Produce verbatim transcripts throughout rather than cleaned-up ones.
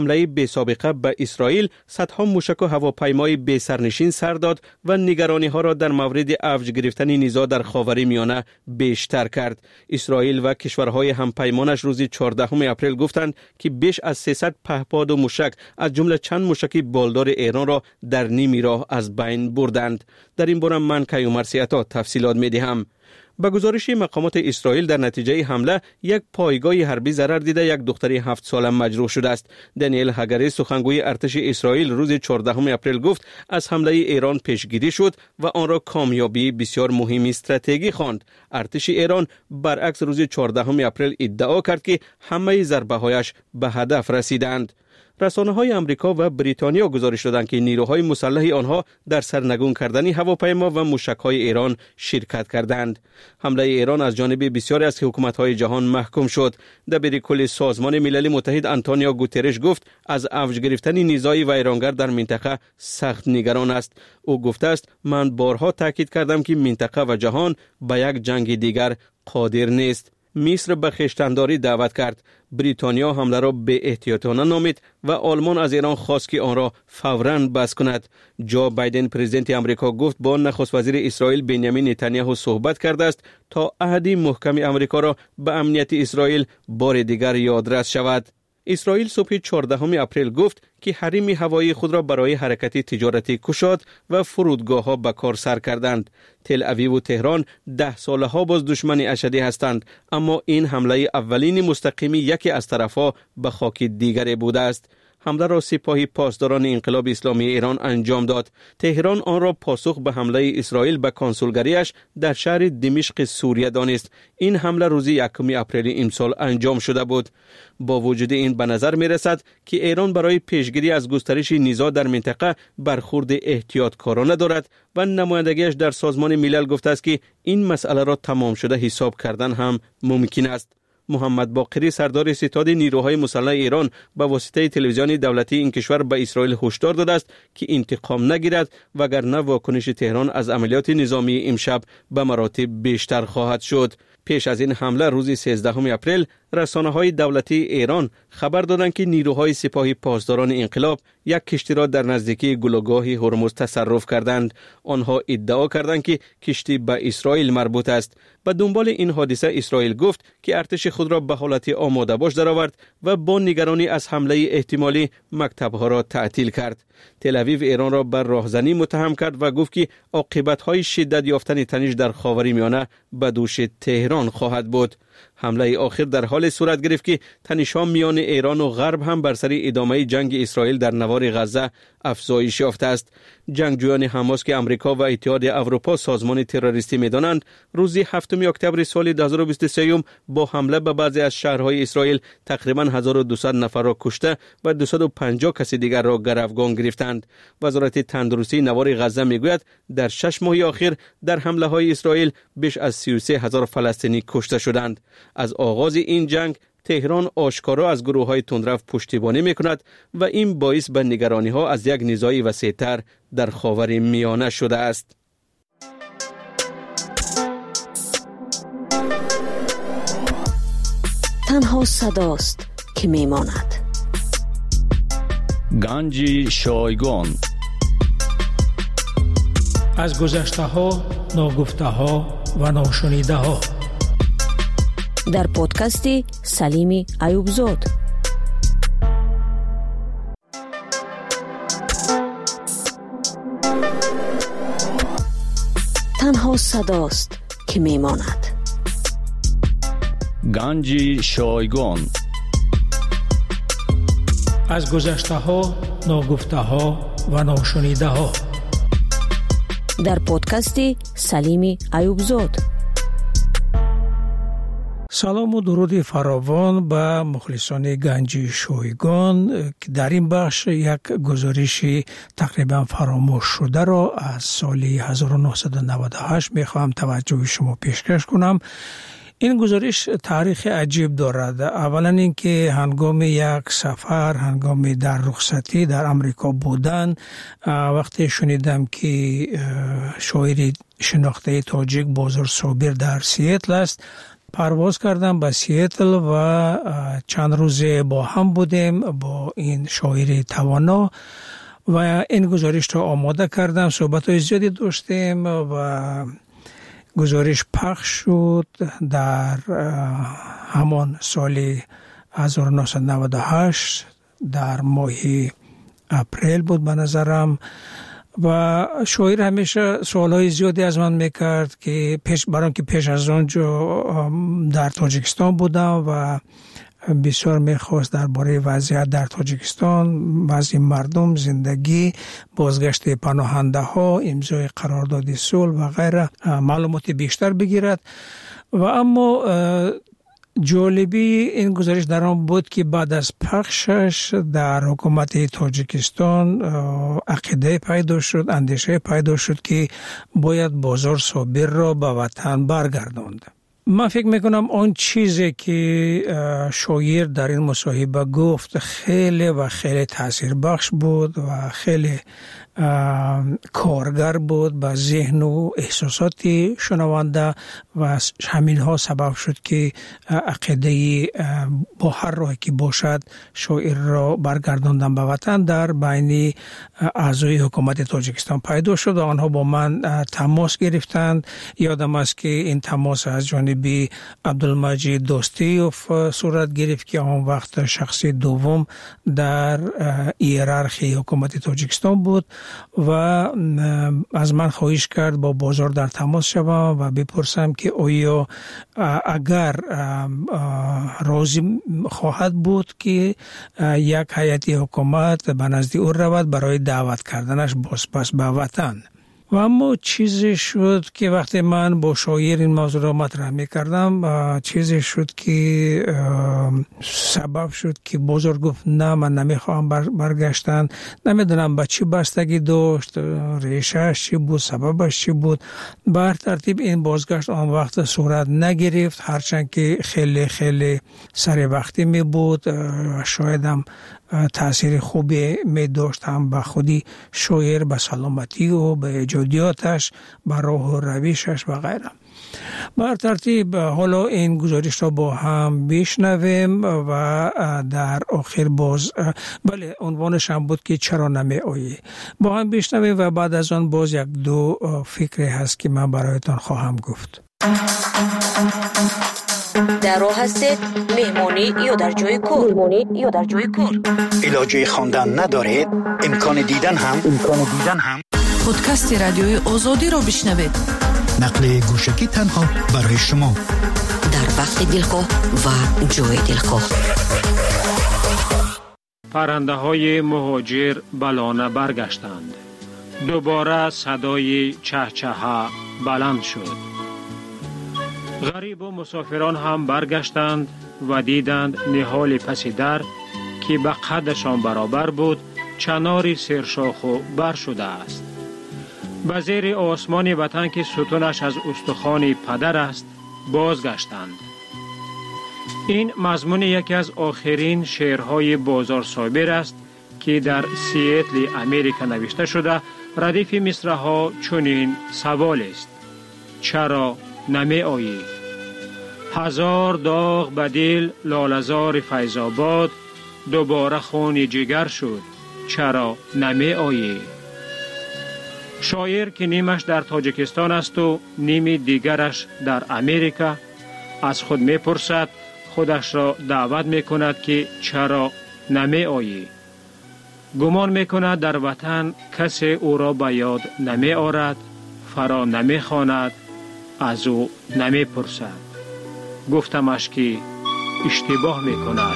حمله بی سابقه به اسرائیل صدها موشک و هواپیمای بی سرنشین سر داد و نگرانی ها را در مورد اوج گرفتن نزاع در خاورمیانه بیشتر کرد. اسرائیل و کشورهای همپیمانش روز چهاردهم اپریل گفتند که بیش از سیصد پهپاد و موشک از جمله چند موشک بالدار ایران را در نیمی راه از بین بردند. در این باره من کیومرث عطا تفصیلات می‌دهم. با گزارش مقامات اسرائیل در نتیجه حمله یک پایگاه حربی ضرر دیده یک دختر هفت ساله مجروح شده است. دانیل هاگاری سخنگوی ارتش اسرائیل روز چهاردهم اپریل گفت از حمله ایران پیشگیری شد و آن را کامیابی بسیار مهم استراتژی خواند. ارتش ایران برعکس روز چهاردهم اپریل ادعا کرد که همه ضربه‌هایش به هدف رسیدند. رسانه‌های آمریکا و بریتانیا گزارش دادند که نیروهای مسلح آنها در سرنگون کردن هواپیما و موشک‌های ایران شرکت کردند. حمله ایران از جانب بسیاری از حکومت‌های جهان محکوم شد. دبیر کل سازمان ملل متحد آنتونیو گوترش گفت از اوج گرفتن نزاع ویرانگر در منطقه سخت نگران است. او گفته است من بارها تاکید کردم که منطقه و جهان به یک جنگ دیگر قادر نیست. مصر به خویشتنداری دعوت کرد. بریتانیا حمله را به احتیاطانه نامید و آلمان از ایران خواست که آن را فوراً بس کند. جو بایدن پرزیدنت آمریکا گفت با نخست وزیر اسرائیل بنیامین نتانیاهو صحبت کرده است تا عهد محکم آمریکا را به امنیت اسرائیل بار دیگر یادرس شود. اسرائیل صبح چهاردهم اپریل گفت که حریم هوایی خود را برای حرکت تجارتی گشاد و فرودگاه ها به کار سر کردند. تل اویو و تهران ده ساله ها باز دشمن اشدی هستند، اما این حمله اولین مستقیمی یکی از طرفها به خاک دیگری بوده است. حمله را سپاه پاسداران انقلاب اسلامی ایران انجام داد. تهران آن را پاسخ به حمله اسرائیل به کنسولگریش در شهر دمشق سوریه دانست. این حمله روز یکم اپریل امسال انجام شده بود. با وجود این به نظر می رسد که ایران برای پیشگیری از گسترش نزاع در منطقه برخورد احتیاطکارانه دارد و نمایندگیش در سازمان ملل گفته است که این مسئله را تمام شده حساب کردن هم ممکن است. محمد باقری سردار ستاد نیروهای مسلح ایران به واسطه تلویزیون دولتی این کشور به اسرائیل هشدار داده است که انتقام نگیرد وگرنه واکنش تهران از عملیات نظامی امشب به مراتب بیشتر خواهد شد. پیش از این حمله روز سیزدهم اپریل رسانه‌های دولتی ایران خبر دادند که نیروهای سپاه پاسداران انقلاب یک کشتی را در نزدیکی گلوگاه هرمز تصرف کردند. آنها ادعا کردند که کشتی به اسرائیل مربوط است. به دنبال این حادثه اسرائیل گفت که ارتش خود را به حالت آماده باش درآورد و با نگرانی از حمله احتمالی مکتب‌ها را تعطیل کرد. تل اویو ایران را بر راهزنی متهم کرد و گفت که عاقبت‌های شدت یافتن تنش در خاورمیانه به دوش تهران خواهد بود. حمله آخر در حال صورت گرفت که تنش‌ها میان ایران و غرب هم بر سر ادامه جنگ اسرائیل در نوار غزه افزایش یافته است. جنگجویان حماس که آمریکا و اتحاد اروپا سازمان تروریستی می‌دانند، روز هفتم اکتبر سال دو هزار و بیست و سه با حمله به بعضی از شهرهای اسرائیل تقریباً هزار و دویست نفر را کشته و دویست و پنجاه کس دیگر را گروگان گرفتند. وزارت تندرستی نوار غزه میگوید در شش ماه اخیر در حمله‌های اسرائیل بیش از سی و سه هزار فلسطینی کشته شدند. از آغاز این جنگ تهران آشکارا از گروه‌های تندرو پشتیبانی می‌کند و این باعث به نگرانی‌ها از یک نزاع وسیع‌تر در خاورمیانه شده است. تنها صداست که میماند. گنج شایگان از گذشته‌ها، ناگفته‌ها و ناشنیده‌ها در پادکست سلیم ایوبزاد. تنها صداست که میماند. گنج شایگان از گذشته‌ها، ناگفته‌ها و ناشنیده‌ها در پادکست سلیم ایوبزاد. سلام و درود فراوان به مخلصان گنج شایگان که در این بخش یک گزارش تقریبا فراموش شده را از سال هزار و نهصد و نود و هشت میخواهم توجه شما پیشکش کنم. این گزارش تاریخ عجیب دارد. اولا اینکه هنگام یک سفر، هنگام در رخصتی در امریکا بودن، وقتی شنیدم که شاعر شناخته تاجیک بازار صابر در سیاتل است، پرواز کردم به سیاتل و چند روزه با هم بودیم با این شاعر توانا و این گزارش را آماده کردم. صحبت‌های زیادی داشتیم و گزارش پخش شد در همان سال هزار و نهصد و نود و هشت در ماه اپریل بود به نظرم. و شاعر همیشه سوالهای زیادی از من میکرد که پیش برام که پیش از آنجا در تاجیکستان بودم و بسیار میخواست درباره وضعیت در تاجیکستان، وضع مردم، زندگی، بازگشت پناهنده ها، امضای قرارداد صلح و غیره معلومات بیشتر بگیرد. و اما جالبی این گزارش در آن بود که بعد از پخشش در حکومت تاجیکستان عقیده پیدا شد، اندیشه پیدا شد که باید بازار صابر را به وطن برگرداند. من فکر میکنم آن چیزی که شاعر در این مصاحبه گفت خیلی و خیلی تأثیر بخش بود و خیلی کارگر بود به ذهن و احساسات شنونده و همین ها سبب شد که عقیده با هر راهی که باشد شاعر را برگرداندن به وطن در بین اعضای حکومت تاجیکستان پیدا شد و آنها با من تماس گرفتند. یادم است که این تماس از جانب عبدالمجید دوستیوف صورت گرفت که آن وقت شخص دوم در هیرارخی حکومت تاجیکستان بود و از من خواهش کرد با بازار در تماس شوم و بپرسم که آیا اگر راضی خواهد بود که یک هیئت حکومت به نزد او رود برای دعوت کردنش بازپس به وطن. و اما چیزی شد که وقتی من با شاعر این موضوع را مطرح می کردم چیزی شد که سبب شد که بزرگ گفت نه من نمی خواهم برگشتن. نمیدونم به چی بستگی داشت، ریشهش چی بود، سببش چی بود. بر ترتیب این بازگشت آن وقت صورت نگرفت، هرچند که خیلی خیلی سر وقتی می بود. شاید هم تأثیر خوبی می داشت هم به خودی شاعر، به سلامتی و به ایجادیاتش، به راه و رویشش و غیره. بر ترتیب حالا این گزارش را با هم بشنویم و در آخر باز بله عنوانش هم بود که چرا نمی آیی. با هم بشنویم و بعد از آن باز یک دو فکری هست که من برایتان خواهم گفت. در راه هستید مهمانی یا در جای کار مهمانی یا در جای کار علاجه خواندن ندارید، امکان دیدن هم امکان دیدن هم پادکست رادیوی آزادی را بشنوید. نقل گوشکی تنها برای شما در وقت دلخواه و جای دلخواه. پرنده های مهاجر بلانه برگشتند. دوباره صدای چهچهه بلند شد. غریب و مسافران هم برگشتند و دیدند نهال پس در که به قدشان برابر بود چناری سرشاخ و بر شده است. به زیر آسمان وطن که ستونش از استخوان پدر است بازگشتند. این مضمون یکی از آخرین شعرهای بازار صابر است که در سیاتل امریکا نوشته شده. ردیف مصرع‌ها چنین سوال است: چرا نمی آیی؟ هزار داغ بدل لالزار فیض‌آباد، دوباره خون جگر شد، چرا نمی آیی؟ شاعر که نیمش در تاجیکستان است و نیمی دیگرش در امریکا از خود می پرسد، خودش را دعوت می کند که چرا نمی آیی؟ گمان می کند در وطن کسی او را به یاد نمی آرد، فرا نمی خواند، از او نمی پرسد. گفتمش که اشتباه می کند.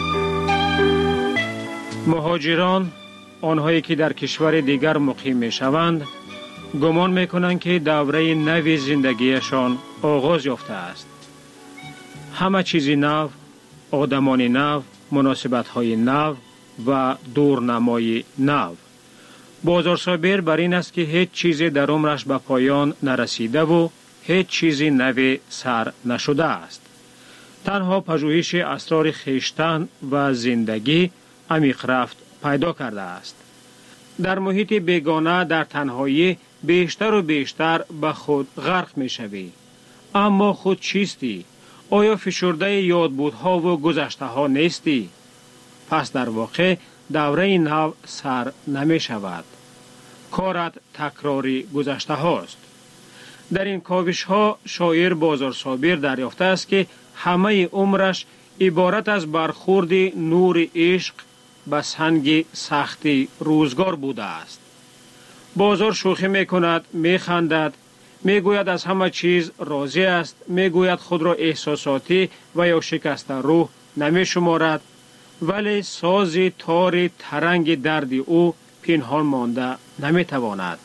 مهاجران، آنهایی که در کشور دیگر مقیم می شوند، گمان می کنند که دوره نوی زندگیشان آغاز یافته است. همه چیزی نو، آدمان نو، مناسبت های نو و دورنمای نو. بازار صابر بر این است که هیچ چیزی در عمرش به پایان نرسیده و هیچ چیزی نوی سر نشده است. تنها پژوهش اسرار خویشتن و زندگی عمیق رفت پیدا کرده است. در محیط بیگانه در تنهایی بیشتر و بیشتر به خود غرق می شوی. اما خود چیستی؟ آیا فشرده یادبودها و گذشته ها نیستی؟ پس در واقع دوره نو سر نمی شود. کارت تکراری گذشته هاست. در این کاوش ها شاعر بازار صابر دریافته است که همه عمرش عبارت از برخورد نور عشق به سنگ سختی روزگار بوده است. بازار شوخی می کند، می خندد، می گوید از همه چیز راضی است، می گوید خود را احساساتی و یا شکسته روح نمی شمارد، ولی ساز تار ترنگ درد او پنهان مانده نمی تواند.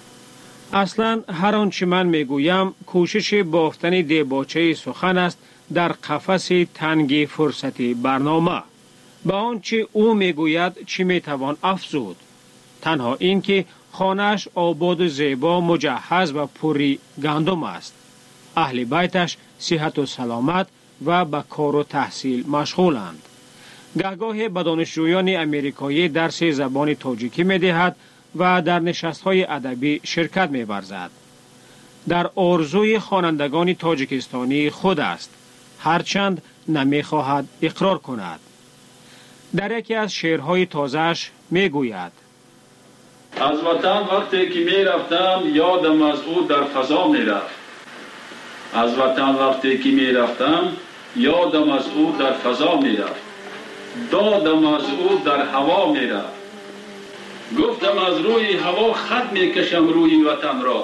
اصلا هر آنچه من می گویم کوشش بافتن دیباچه سخن است در قفس تنگ فرصتی برنامه. با آنچه او می گوید چی می توان افزود؟ تنها این که خانه‌اش آباد و زیبا، مجهز و پوری گندم است. اهل بیتش صحت و سلامت و به کار و تحصیل مشغولند. گهگاه به دانشجویان امریکایی درس زبان تاجیکی می دهد و در نشست‌های ادبی شرکت می ورزد. در آرزوی خوانندگان تاجیکستانی خود است، هرچند نمی خواهد اقرار کند. در یکی از شعرهای تازه‌اش می گوید: از وطن وقتی که می رفتم یادم از او در فضا می رفت. از وطن وقتی که می رفتم یادم از او در فضا می رفت. دادم از او در هوا می رفت. گفتم از روی هوا خط می کشم روی وطن را.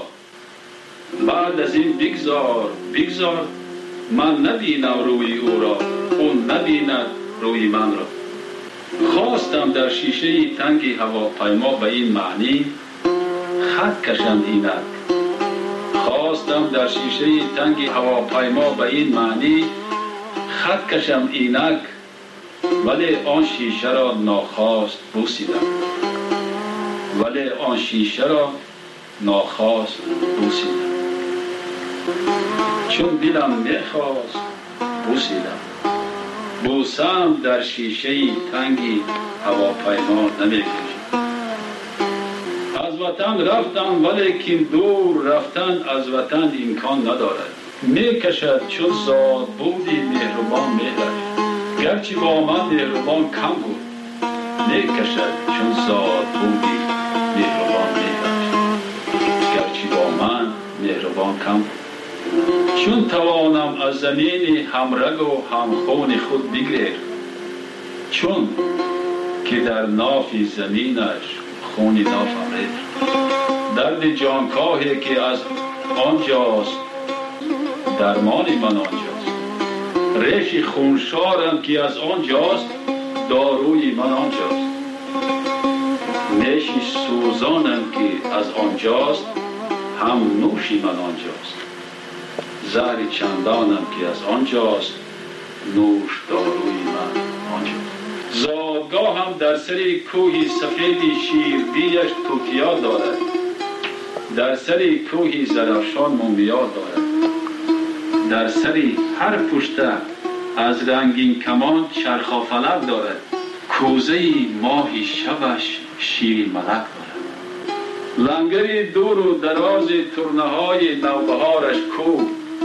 بعد از این بگذار بگذار من نبینم روی او را، اون نبیند روی من را. خواستم در شیشه تنگی هواپیما به این معنی خط کشم اینک. خواستم در شیشه تنگی هواپیما به این معنی خط کشم اینک، ولی آن شیشه را ناخواست بوسیدم. ولی آن شیشه را ناخواست بوسیدم. چون دلم میخواست بوسیدم. بوسم در شیشه تنگی هواپیما نمیکشم. از وطن رفتم ولیکن دور رفتن از وطن امکان ندارد. میکشد چون زاد بودی مهربان مهرش، گرچه با من مهربان کم بود. میکشد چون زاد بودی مهربان مهرش، گرچه با من مهربان کم بود. چون توانم از زمین همرگ و همخون خود بگریر، چون که در نافی زمینش خونی نافم رید. درد جانکاهی که از آنجاست درمانی من آنجاست. ریش خونشارم که از آنجاست داروی من آنجاست. نیشی سوزانم که از آنجاست هم نوشی من آنجاست. زهر چندانم که از آنجاست نوش داروی من آنجاست. زادگاه هم در سری کوهی سفیدی شیربیش توتیا دارد. در سری کوهی زرافشان مومیا دارد. در سری هر پشته از رنگین کمان چرخافلک دارد. کوزه ماهی شبش شیر ملک دارد. لنگری دور و دراز ترنه های نوبهارش کو.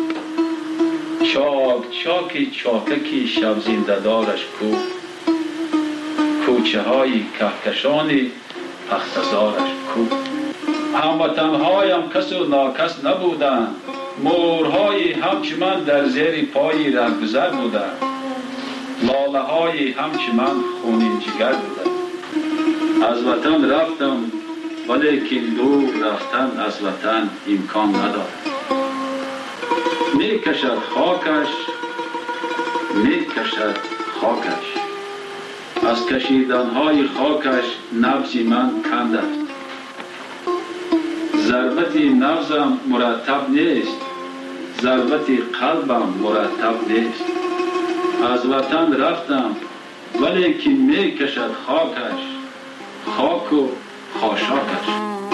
چاک چاکی چاککی شب زنده دارش کو. کوچه های کهکشانی پختزارش کو. هموطنهایم کس و ناکس نبودند. مورهای همچه من در زیر پای رهگذر بودند. لاله های همچه من خونین جگر بودند. از وطن رفتم ولیکن دور رفتن از وطن امکان ندارد. می کشد خاکش می کشد خاکش. از کشیدنهای خاکش نبض من کند است. ضربت نبضم مرتب نیست، ضربت قلبم مرتب نیست. از وطن رفتم ولیکن می کشد خاکش، خاک و خاشاکش.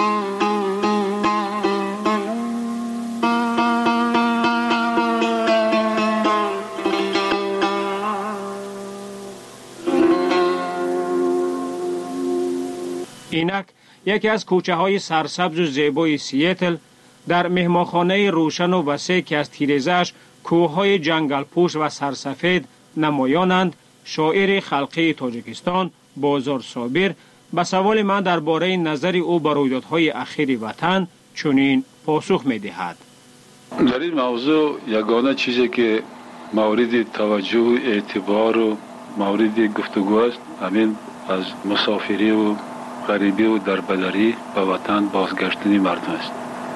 اینک یکی از کوچه های سرسبز و زیبای سیاتل در مهمانخانه روشن و وسیع که از تیره‌اش کوههای جنگل پوش و سرسفید نمایانند، شاعر خلقی تاجیکستان بازار صابر به سوال من درباره نظر او بر رویدادهای اخیر وطن چنین پاسخ می‌دهد. در این موضوع یگانه چیزی که مورد توجه و اعتبار و مورد گفتگو است همین از مسافری و غریبی و دربدری به وطن بازگشتن مردم است.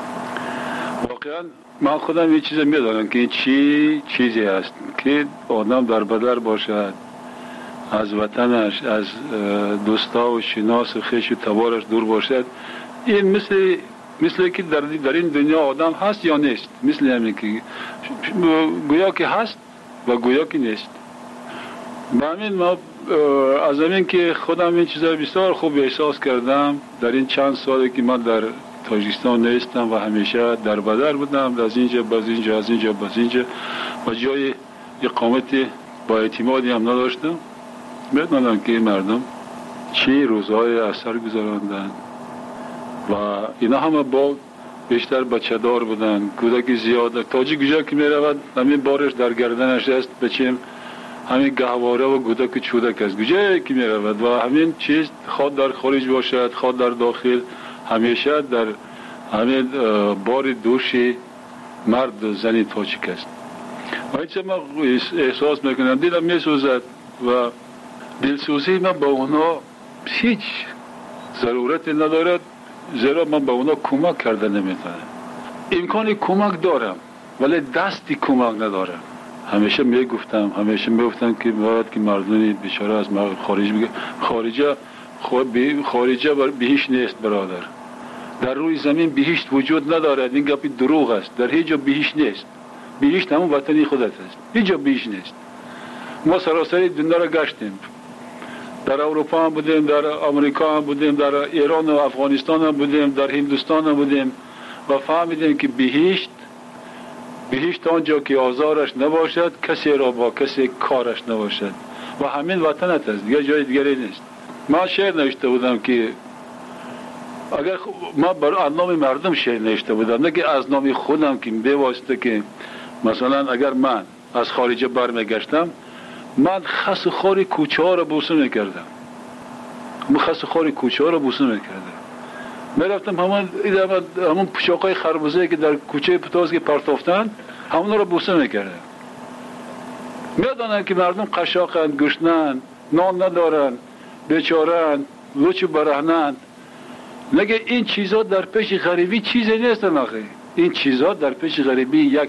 واقعا من خودم یه چیز میدانم که این چی چیزی است که آدم دربدر باشد، از وطنش، از دوستا و شناس و خویش و تبارش دور باشد. این مثل مثل که در, در این دنیا آدم هست یا نیست، مثل همین که گویا که هست و گویا که نیست. به همین ما از همین که خودم این چیزا بسیار خوب احساس کردم در این چند سالی که من در تاجیکستان نیستم و همیشه در بدر بودم، از اینجا باز اینجا از اینجا باز اینجا و جای اقامت با اعتمادی هم نداشتم. بدانم که مردم چی روزهای اثر گذراندن و اینا همه با بیشتر بچه دار بودن، کودکی زیاد. تاجیک کجا که می رود همین بارش در گردنش است، بچیم همین گهواره و کودک چودک است کجا که می رود و همین چیز خود در خارج باشد خود در داخل همیشه در همین بار دوشی مرد و زنی تاجیک است. و اینچه من احساس میکنم دیدم می سوزد و دلسوزی من با اونا هیچ ضرورت ندارد، زیرا من با اونا کمک کرده نمیتونم. امکان کمک دارم ولی دستی کمک ندارم. همیشه میگفتم همیشه میگفتم که باید که مردمی بیچاره از خارج بگه خارجه خارجه بهشت نیست برادر. در روی زمین بهشت وجود ندارد، این گپی دروغ است. در هیچ جا بهشت نیست. بهشت همون وطنی خودت است. هیچ جا بهشت نیست. ما سراسری دنیا را گشتیم، در اروپا هم بودیم، در امریکا هم بودیم، در ایران و افغانستان هم بودیم، در هندوستان هم بودیم و فهمیدیم که بهشت بهشت آنجا که آزارش نباشد، کسی را با کسی کارش نباشد و همین وطنت است، دیگه جای دیگری نیست. من شعر نوشته بودم که اگر ما برای نام مردم شعر نوشته بودم، نه که از نام خودم که به واسطه که مثلا اگر من از خارج برمیگشتم من خس خاری کوچه ها را بوسه میکردم، من خس خاری کوچه ها را بوسه میکردم. میرفتم همون همون پوشاکای خربوزه که در کوچه پتاز که پرتافتن همون را بوسه میکردم. میدانن که مردم قشاقند، گشنند، نان ندارن، بیچارند، لوچ برهنند. نگه این چیزا در پیش غریبی چیزی نیست. نخی این چیزا در پیش غریبی یک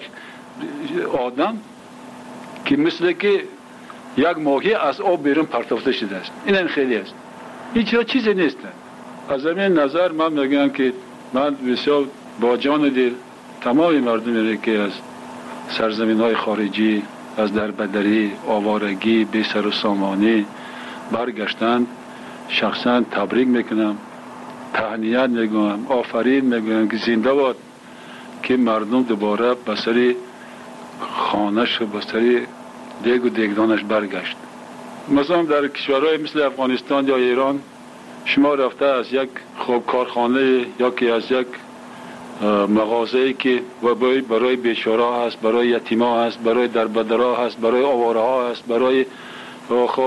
آدم که مثل که یک ماهی از آب بیرون پرتافته شده است، این هم خیلی است. این چیزا چیزی نیست. از همین نظر من میگم که من بسیار با جان دل تمام مردمی که از سرزمین های خارجی، از دربدری، آوارگی، بی سر و سامانی برگشتند شخصا تبریک میکنم، تهنیت میگم، آفرین میگم که زنده باد که مردم دوباره به سر خانه‌اش و به سر دیگ و دیگدانش برگشت. مثلا در کشورهای مثل افغانستان یا ایران شما رفته از یک خوب کارخانه یا که از یک مغازه‌ای که برای بیچاره هست، برای یتیما هست، برای دربدرها هست، برای آواره ها هست، برای خب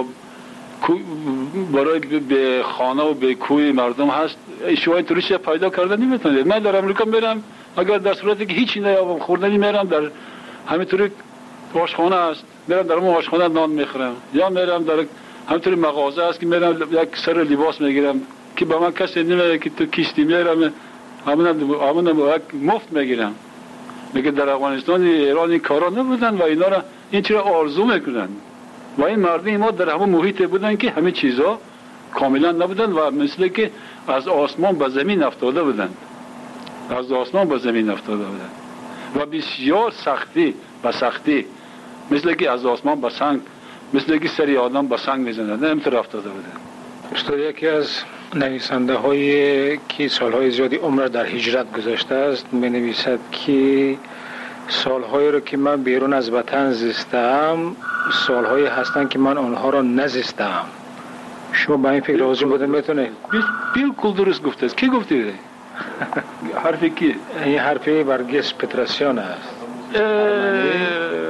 برای به خانه و به کوی مردم هست، شما اینطوری چیز پیدا کردن نمیتونید. من در امریکا میرم اگر در صورتی که هیچی نیابم خوردنی میرم در همینطوری آشخانه است، میرم در اون آشخانه نان میخورم، یا میرم در همینطوری مغازه است که میرم یک سر لباس میگیرم که به من کسی نمیگه که تو کیستی، میرم همون همون مفت میگیرم. میگه در افغانستان ایران این کارا نبودن و اینا را این چرا آرزو میکنن و این مردم ما در همون محیط بودن که همه چیزا کاملا نبودن و مثل که از آسمان به زمین افتاده بودن، از آسمان به زمین افتاده بودن و بسیار سختی و سختی مثل که از آسمان به سنگ، مثل که سری آدم به سنگ میزنند همینطور افتاده بودن. استاد یکی از نویسنده هایی که سالهای زیادی عمر در هجرت گذاشته است می نویسد که سالهایی رو که من بیرون از وطن زیستم سالهایی هستند که من آنها را نزیستم. شما با این فکر راضی بودن میتونه؟ بالکل درست گفته است. کی گفته؟ حرفی کی؟ این حرفی برگس پتراسیان است.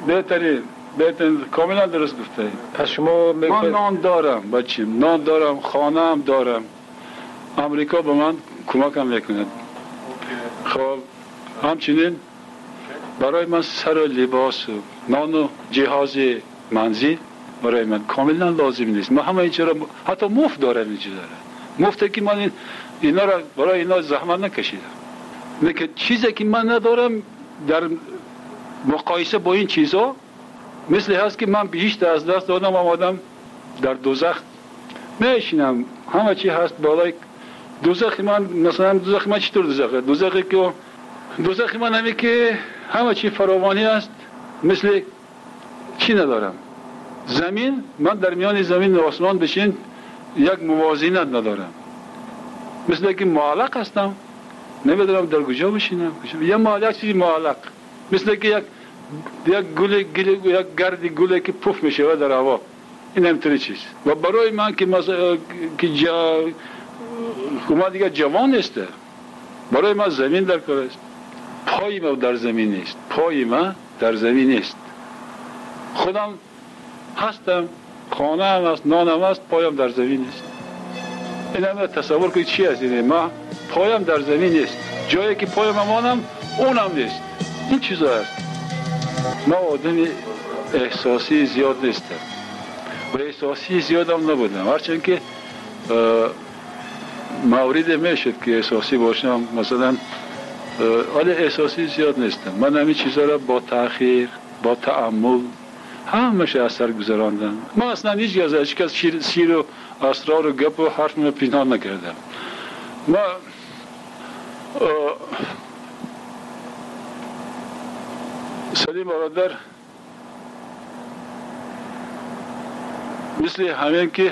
بهترین بهترین کاملا درست گفته. پس شما من نان دارم بچیم، نان دارم، خانه هم دارم. امریکا به من کمک هم میکند. خب همچنین برای من سر و لباس و نان و جهاز منزل برای من کاملا لازم نیست. من همه اینجا حتی مفت دارم اینجا دارم. مفته که من اینا را برای اینا زحمت نکشیدم. لیکن چیزی که من ندارم در مقایسه با این چیزا مثل هست که من بیشتر از دست دادم آمدم در دوزخ میشینم. همه چی هست بالای دوزخ من. مثلا دوزخ من چطور دوزخه؟ دوزخی که دوزخ من همی که همه چی فراوانی است. مثل چی ندارم؟ زمین، من در میان زمین و آسمان بشین یک موازینت ندارم. مثل که معلق هستم، نمیدونم در کجا بشینم. یه معلق چیزی معلق، مثل که یک یک گل گل یک گرد گلی که پف میشه در هوا. این همینطوری چیز. و برای من که مثلا که جا ما دیگه جوان است، برای من زمین در کار است. پای ما در زمین نیست. پای ما در زمین نیست. خودم هستم، خانه هم است، نانم است، پایم در زمین نیست. این همه تصور که چی است؟ ما پایم در زمین نیست. جایی که پایم مانم اونم نیست. این چیزا است. ما آدم احساسی زیاد نیستم و احساسی زیاد هم نبودم. هرچند که مورد میشد که احساسی باشم، مثلا ولی احساسی زیاد نیستم. من همین چیزا را با تأخیر، با تأمل همش اثر گذراندم. من اصلا هیچ از هیچ کس شیر, شیر و اسرار و گپ و حرف من پنهان نکردم. ما سلیم برادر مثل همین که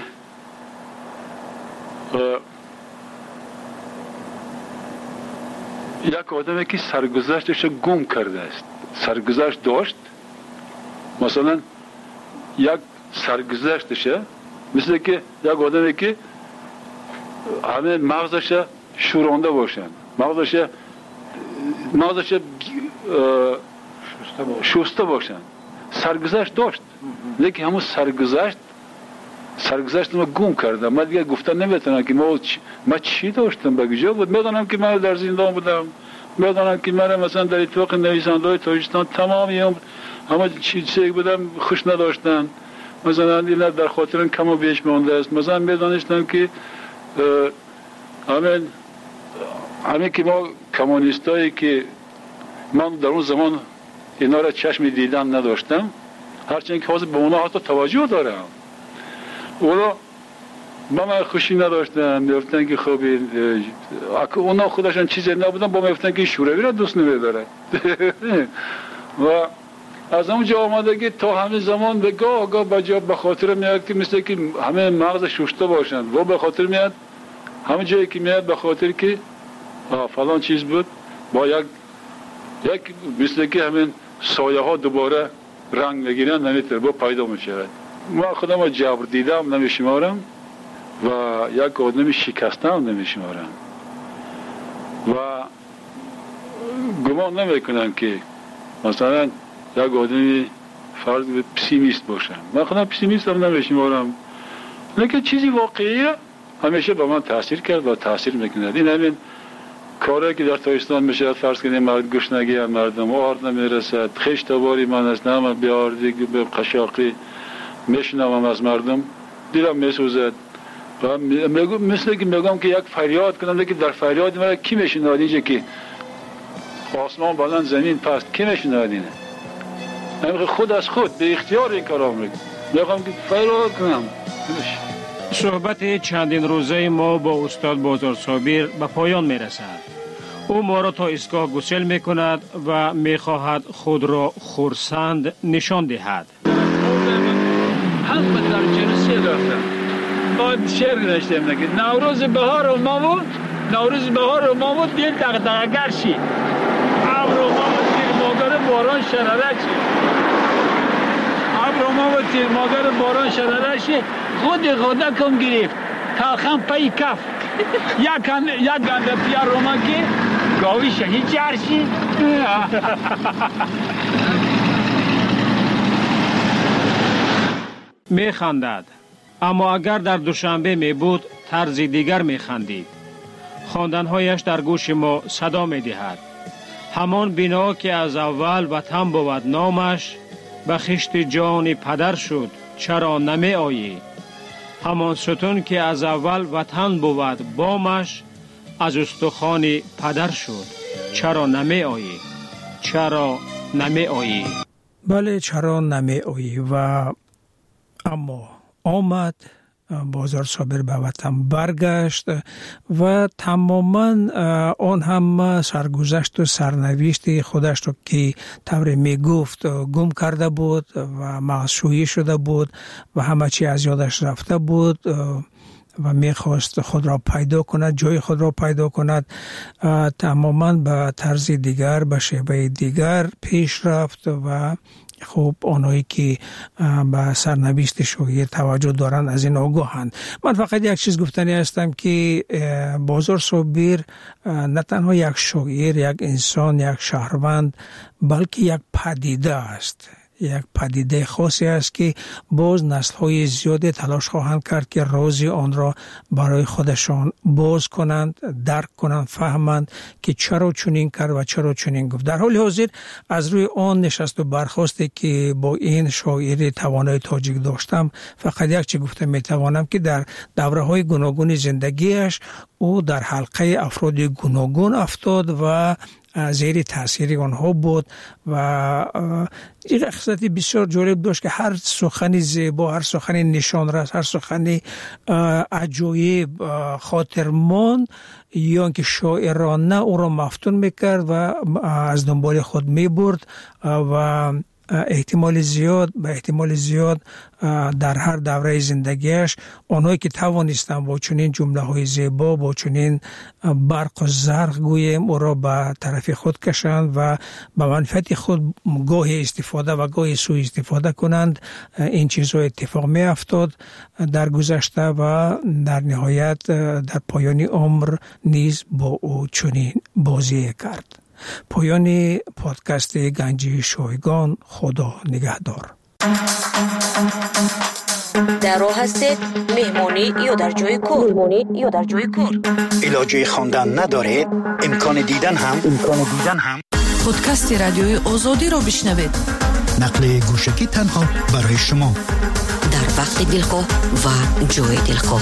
یک آدمی که سرگذشتش گم کرده است. سرگذشت داشت، مثلا یک سرگذشتش مثل که یک آدمی که همه مغزش شورانده باشن، مغزش مغزش شسته باشن. سرگذشت داشت، لیکن همون سرگذشت سرگذشت ما گم کردم. من دیگه گفتن نمیتونم که ما چ... ما چی داشتم بگیجا بود. میدانم که من در زندان بودم، میدانم که من مثلا در اتفاق نویسنده‌های تاجیکستان تمامی هم همه چیزی بودم خوش نداشتن. مثلا اینا در خاطرم کم و بیش مونده است. مثلا میدانستم که همین همین که ما کمونیستایی که من در اون زمان اینا را چشم دیدن نداشتم، هرچند که حاضر به اونا حتی توجه دارم، اونا با من خوشی نداشتن. میفتن که خب اونا خودشان چیزی نبودن، با میفتن که شوروی را دوست نمیدارن. و از اونجا آمده که تا همین زمان به گاه گاه بجا به خاطر میاد که مثل که همه مغز شسته باشن و به خاطر میاد همه جایی که میاد به خاطر که فلان چیز بود با یک یک مثل که همین سایه ها دوباره رنگ نگیرن، نمیتونه با پیدا میشه. ما خودم رو جبر دیدم نمیشمارم و یک آدمی شکسته هم نمیشمارم و گمان نمیکنم که مثلا یک آدمی فرض به پسیمیست باشم. من خودم پسیمیست هم نمیشمارم، لیکن چیزی واقعیه همیشه به من تاثیر کرد و تاثیر میکنه. این همین کاری که در تاجیکستان میشه، فرض کنید مرد گشنگی هم مردم آرد نمیرسد، خشت باری من است، نه بیاردی به قشاقی میشنوم از مردم، دیلم میسوزد و مثل که میگم که یک فریاد کنم، که در فریاد من کی میشنواد؟ اینجا که آسمان بلند زمین پست کی میشنواد؟ اینه همین خود از خود به اختیار این کارا میکنم، میگم که فریاد کنم. صحبت چندین روزه ما با استاد بازار صابر به پایان میرسد. او ما را تا ایستگاه گسل میکند و میخواهد خود را خرسند نشان دهد. همه در جنسی داشتم. باید شعر نشتیم نگید نوروز بهار و ما بود، نوروز بهار و ما بود دل دغدغه‌گر شی، ابر و ما بود تیر مادر باران شرره چی، ابر و ما بود تیر مادر باران شرره شی، خود خدا کم گرفت تلخم پای کف یک گنده پیار رو ما که گاوی شهید چرشی. می خندد، اما اگر در دوشنبه می بود طرز دیگر می خندید. خواندنهایش در گوش ما صدا می دهد. همان بنا که از اول وطن بود نامش، به خشت جان پدر شد چرا نمی آیی؟ همان ستون که از اول وطن بود بامش، از استخوان پدر شد چرا نمی آیی؟ چرا نمی آیی؟ بله چرا نمی آیی؟ و اما آمد، بازار صابر به وطن برگشت و تماما آن هم سرگذشت و سرنوشت خودش رو که طور می گفت گم کرده بود و معصویی شده بود و همه چی از یادش رفته بود و میخواست خود را پیدا کند، جای خود را پیدا کند. تماما به طرز دیگر، به شیوه دیگر پیش رفت و خب آنهایی که به سرنوشت شوقی توجه دارند از این آگاهند. من فقط یک چیز گفتنی هستم که بازار صابر نه تنها یک شاعر، یک انسان، یک شهروند، بلکه یک پدیده است، یک پدیده خاصی است که باز نسل‌های زیاد تلاش خواهند کرد که راز آن را برای خودشان باز کنند، درک کنند، فهمند که چرا چنین کرد و چرا چنین گفت. در حال حاضر از روی آن نشست و برخاستی که با این شاعر توانای تاجیک داشتم، فقط یک چیز گفته میتوانم که در دوره‌های گوناگون زندگیش او در حلقه افراد گوناگون افتاد و زیر تاثیر آنها بود و این خصلتی بسیار جالب داشت که هر سخنی زیبا، هر سخنی نشانرس، هر سخنی عجایب خاطرمان یا که شاعرانه او را مفتون میکرد و از دنبال خود میبرد و احتمال زیاد به احتمال زیاد در هر دوره زندگیش آنهایی که توانستن با چنین جمله های زیبا، با چنین برق و زرق گویم او را به طرف خود کشند و به منفعت خود گاهی استفاده و گاهی سوء استفاده کنند. این چیزها اتفاق می افتاد در گذشته و در نهایت در پایان عمر نیز با او چنین بازی کرد. پایان پادکست گنجی شایگان. خدا نگهدار. در راه هستید، مهمانی یا در جای کار؟ مهمانی یا در جای کار؟ علاجه خواندن ندارید؟ امکان دیدن هم امکان دیدن هم پادکست رادیوی آزادی رو بشنوید. نقل گوشکی تنها برای شما در وقت دلخواه و جای دلخواه.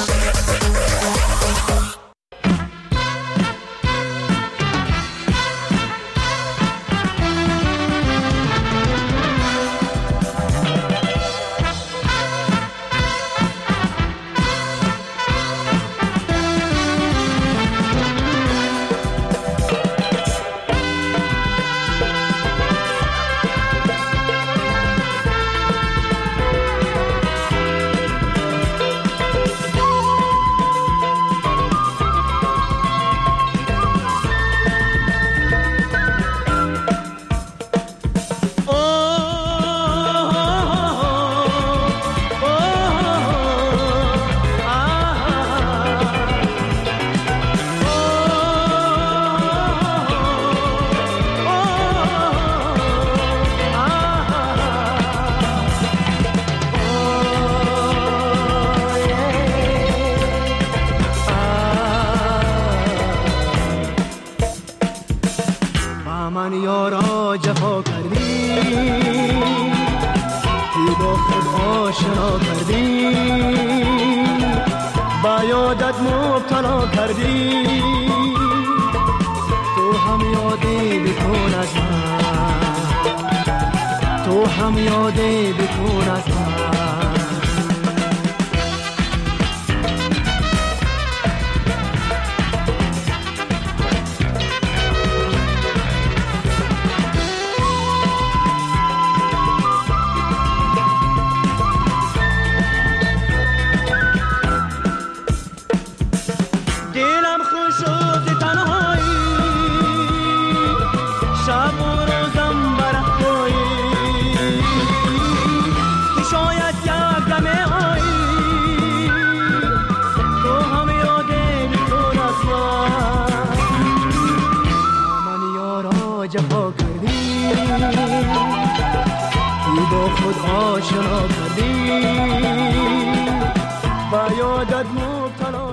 خود آشنا کردی با یادت مبتلا